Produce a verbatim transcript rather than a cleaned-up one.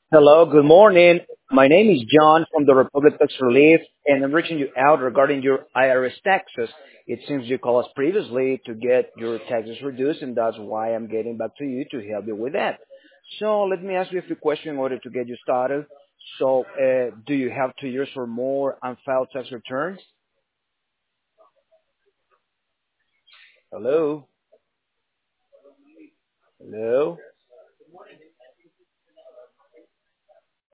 Hello, good morning. My name is John from the Republic Tax Relief, and I'm reaching you out regarding your I R S taxes. It seems you called us previously to get your taxes reduced, and that's why I'm getting back to you to help you with that. So let me ask you a few questions in order to get you started. So, uh, do you have two years or more unfiled tax returns? Hello? Hello?